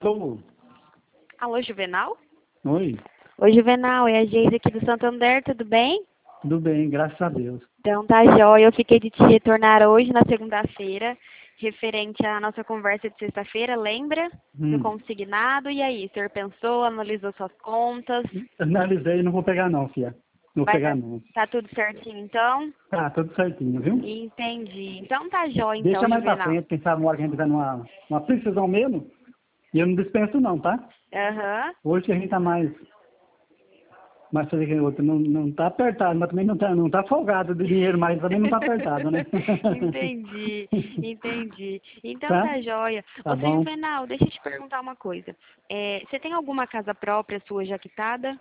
Alô? Alô, Juvenal? Oi, Oi, Juvenal, é a Geise aqui do Santander, tudo bem? tudo bem, graças a Deus. Então tá jóia, eu fiquei de te retornar hoje na segunda-feira, referente à nossa conversa de sexta-feira, lembra? Do Hum. consignado, e aí, o senhor pensou, analisou suas contas? Analisei, não vou pegar não, filha. Não vou Vai pegar não. tá tudo certinho então? Tá, tudo certinho, viu? Entendi. Então tá jóia Deixa então, mais pra Juvenal. frente, quem sabe uma hora que a gente tiver numa precisão mesmo. E eu não dispenso não, tá? Aham. Hoje que a gente tá mais fazer que outro. Não tá apertado, mas também não tá folgado de dinheiro, mas também não tá apertado, né? Entendi, entendi. Então Tá? tá jóia. Tá Ô, seu bom. Juvenal, deixa eu te perguntar uma coisa. Você tem alguma casa própria sua já quitada?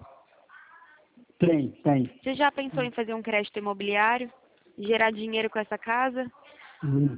Tem. Você já pensou em fazer um crédito imobiliário? Gerar dinheiro com essa casa? Hum.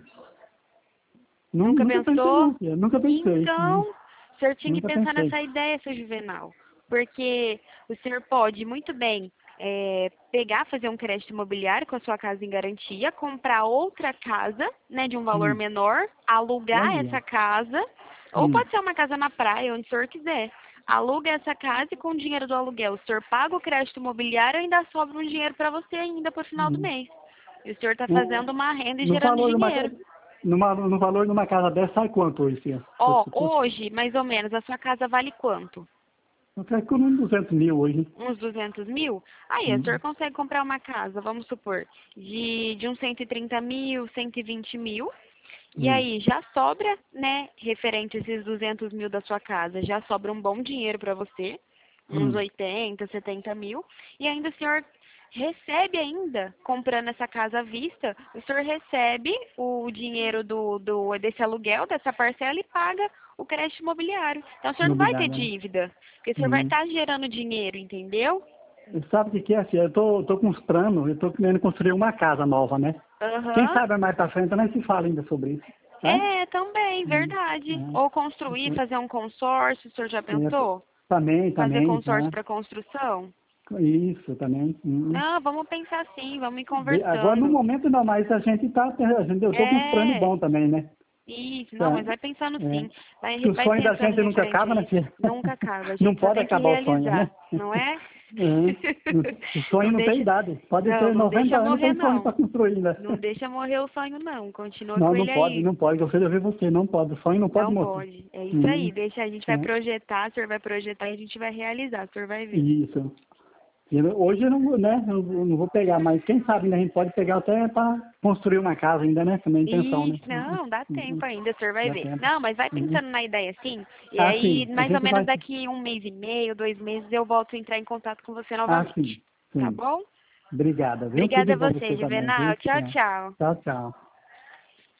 Nunca Nunca pensei pensou? não, filha. Nunca pensei. Então, o senhor tinha que Nunca pensar pensei. nessa ideia, seu Juvenal. Porque o senhor pode muito bem pegar, fazer um crédito imobiliário com a sua casa em garantia, comprar outra casa, né, de um valor Hum. menor, alugar Olha. essa casa, ou Hum. pode ser uma casa na praia, onde o senhor quiser. Aluga essa casa e com o dinheiro do aluguel, o senhor paga o crédito imobiliário e ainda sobra um dinheiro para você ainda para o final do Hum. mês. E o senhor está O- fazendo uma renda e No gerando valor de uma, dinheiro. no valor de uma casa dessa, sai quanto hoje, filha? Ó, hoje, mais ou menos, a sua casa vale quanto? Eu quero com uns 200 mil hoje. Uns 200 mil? Aí, o senhor consegue comprar uma casa, vamos supor, de uns 130 mil, 120 mil. E Hum. aí, já sobra, né, referente a esses 200 mil da sua casa, já sobra um bom dinheiro para você, uns Hum. 80, 70 mil. E ainda o senhor recebe ainda, comprando essa casa à vista, o senhor recebe o dinheiro desse aluguel, dessa parcela e paga o crédito imobiliário. Então, o senhor não vai ter Imobiliária, né? dívida, porque o senhor vai Hum. estar gerando dinheiro, entendeu? Sabe o que é, filha? Eu tô com uns planos, eu tô querendo construir uma casa nova, né? Quem Aham. sabe mais pra frente nós se fala ainda sobre isso, tá? É, também, Hum. verdade. É. Ou construir, fazer um consórcio, o senhor já pensou? Fazer Também, consórcio né? para construção? Isso, também. Não, vamos pensar sim, vamos ir Agora, no conversando. momento não, mas eu tô com uns planos É, bons também, né? isso, não, Tá? mas vai pensando É. sim. Vai, Que o vai sonho da pensando gente nunca referente a acaba, né, isso. filha? Nunca acaba, a Não gente só pode tem que acabar o sonho, né? realizar, não é? É. O sonho Não não tem deixa, idade. Pode não, ter não 90 deixa anos e morrer tem sonho não. para construir ainda. Não deixa morrer o sonho não, continua Não, com ele aí. não pode. Eu quero ver você, não pode. O sonho não pode Não morrer. pode. É isso Hum, aí. Deixa, a gente vai é. projetar, o senhor vai projetar e a gente vai realizar, o senhor vai ver. Isso. Hoje eu não, né, eu não vou pegar, mas quem sabe né, a gente pode pegar até para construir uma casa ainda, né? Também a intenção, né? Isso, não, dá tempo ainda, o senhor vai Dá ver. tempo. Não, mas vai Uhum. pensando na ideia sim. E Ah, aí, sim. A mais ou gente menos vai. daqui 1 mês e meio, 2 meses, eu volto a entrar em contato com você Ah, sim. novamente. Tá Sim. bom? Obrigada, viu? Tudo Obrigada de a bom você, você também, viu? Juvenal. Tchau, É. tchau. Tchau, tchau.